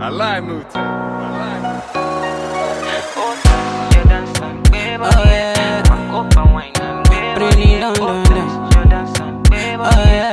Alignment. Oh yeah, pretty dun dun dun. Oh yeah,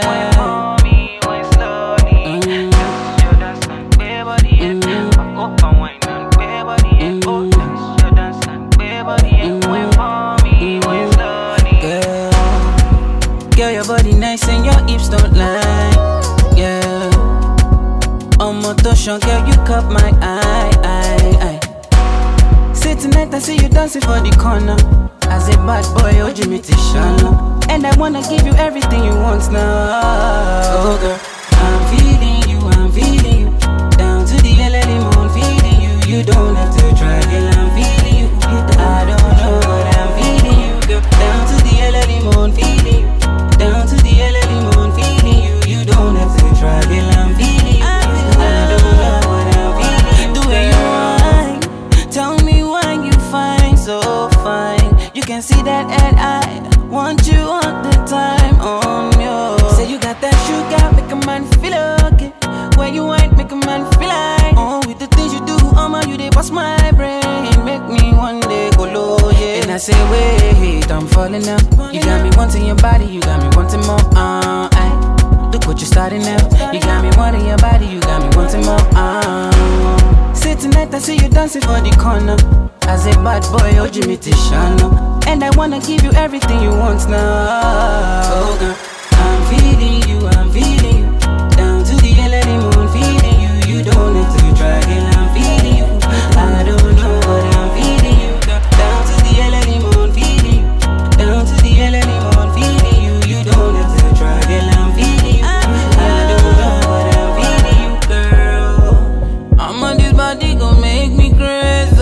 girl, your body nice and your hips don't lie. Yeah, on motion, girl, you caught my eye. Say tonight I see you dancing for the corner. As a bad boy, oh Jimmy Tishana. And I wanna give you everything you want now. Oh girl, I'm feeling you. Down to the early moon, feeling you. You don't have to try, girl, I'm feeling you. I don't know what I'm feeling you, girl. Down to the early moon, feeling you. Down to the early moon, feeling you. You don't have to try, girl, I'm feeling you. I don't know what I'm feeling you. The way you whine, tell me why you find so fine. You can see that and I want you all the time on you. Say you got that sugar, make a man feel okay. Where you ain't make a man feel like oh, with the things you do, you they bust my brain. Make me one day go low, yeah. And I say, wait, I'm falling now. You got me wanting your body, you got me wanting more. Look what you're starting now. You got me wanting your body, you got me wanting more. Say tonight I see you dancing for the corner. As a bad boy, oh Jimmy Tishana. And I wanna give you everything you want now. Oh girl, I'm feeling you. Down to the early moon, feeling you. You don't have to try, girl, I'm feeling you. I don't know what I'm feeling you, girl. Down to the early moon, feeling you. Down to the early moon, feeling you. You don't have to try, girl, I'm feeling you. I don't know what I'm feeling you, girl. I'm on this body, gon' make me crazy.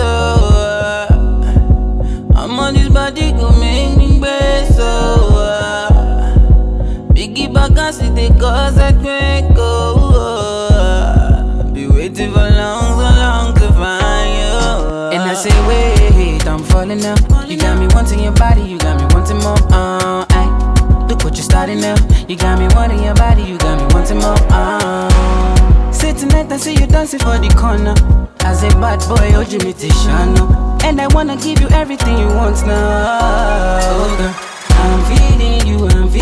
I'm on this body, gon' make me crazy. Biggie back and see the cause I can't go. Be waiting for so long to find you. And I say, wait, I'm falling now. You got me wanting your body, you got me wanting more. Look what you're starting now. You got me wanting your body, you got me wanting more. Say tonight I see you dancing for the corner. As a bad boy, oh Jimmy Tishana. And I wanna give you everything you want now. Oh girl, I'm feeling you.